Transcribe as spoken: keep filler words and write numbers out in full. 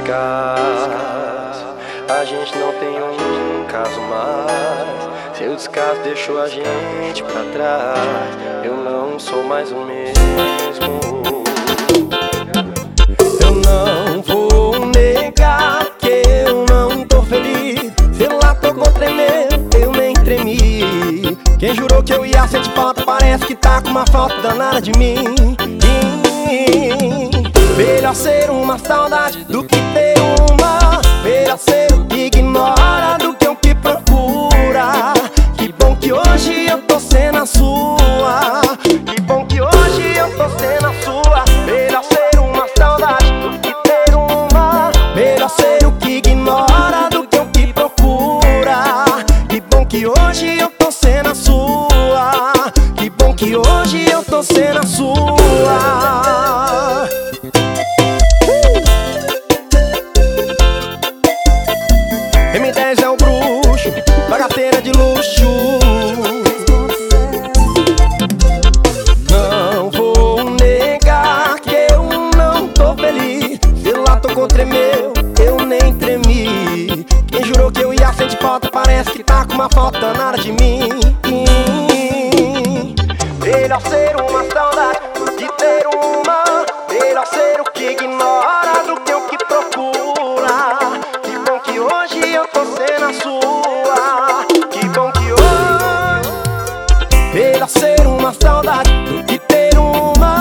descaso, a gente não tem um caso mais. Seu descaso deixou a gente pra trás. Eu não sou mais o mesmo. Eu não vou negar que eu não tô feliz. Sei lá, tocou tremendo, eu nem tremi. Quem jurou que eu ia sentir falta parece que tá com uma falta danada de mim. Melhor ser uma saudade do que ter uma. Melhor ser o que ignora do que o que procura. Que bom que hoje eu tô sendo a sua. Que bom que hoje eu tô sendo a sua. Melhor ser uma saudade do que ter uma. Melhor ser o que ignora do que o que procura. Que bom que hoje eu tô sendo a sua. Que bom que hoje eu tô sendo a sua. M dez é o bruxo, bagaceira de luxo. Não vou negar que eu não tô feliz. Sei lá, tocou tremeu, eu nem tremi. Quem jurou que eu ia sentir falta parece que tá com uma falta danada de mim. Melhor ser uma saudade de ter uma. Melhor ser o que ignora do que o que procura. Que bom que hoje eu tô sendo a sua. Que bom que hoje. Melhor ser uma saudade do que ter uma.